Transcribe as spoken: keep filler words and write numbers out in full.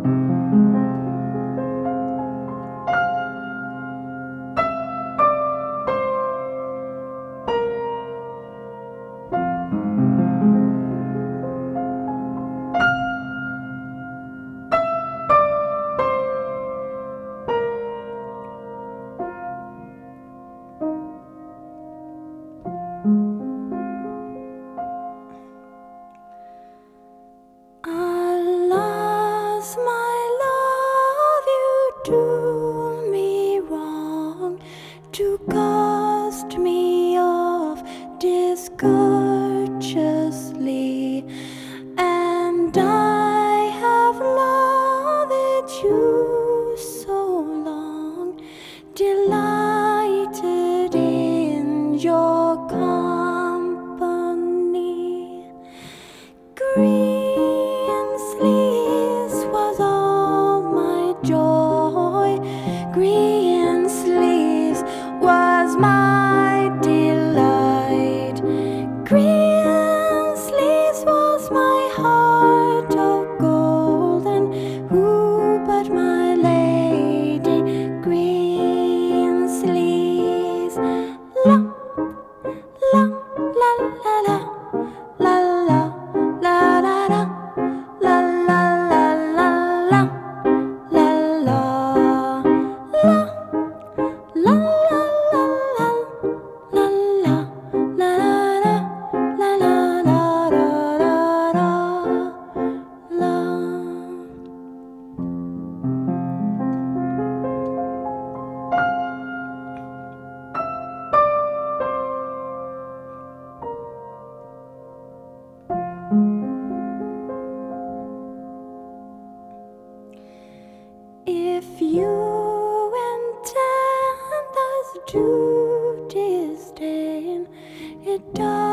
Alas, my love, you do me wrong to cast me off discourteously, and I have loved you so long, delighted in your company. Green sleeves was all my joy. Green sleeves was my delight. Green sleeves was my heart of gold, and who but my lady? Green sleeves, la la la la la la la. La la la la la la la la la la la la la la la la. If you intend us to disdain, it does.